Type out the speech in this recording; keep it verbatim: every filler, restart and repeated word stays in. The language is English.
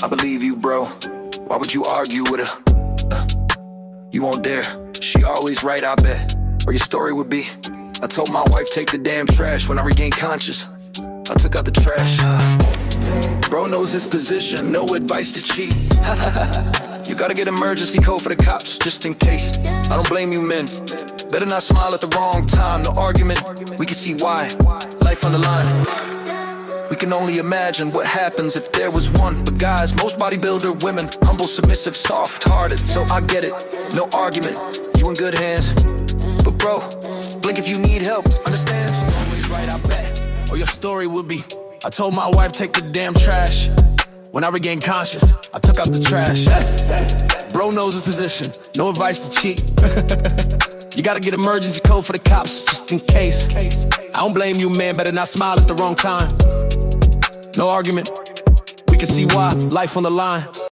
I believe you, bro. Why would you argue with her? Uh, you won't dare. She always right, I bet. Or your story would be, I told my wife take the damn trash. When I regained conscious, I took out the trash. uh, Bro knows his position, no advice to cheat. You gotta get emergency code for the cops, just in case. I don't blame you, men. Better not smile at the wrong time. No argument, we can see why. Life on the line. We can only imagine what happens if there was one. But guys, most bodybuilder women, humble, submissive, soft-hearted. So I get it, no argument, you in good hands. But bro, blink if you need help, understand? Always right, I bet. Or your story would be, I told my wife take the damn trash. When I regained conscious, I took out the trash. Bro knows his position, no advice to cheat. You gotta get emergency code for the cops, just in case. I don't blame you, man, better not smile at the wrong time. No argument, we can see why, life on the line.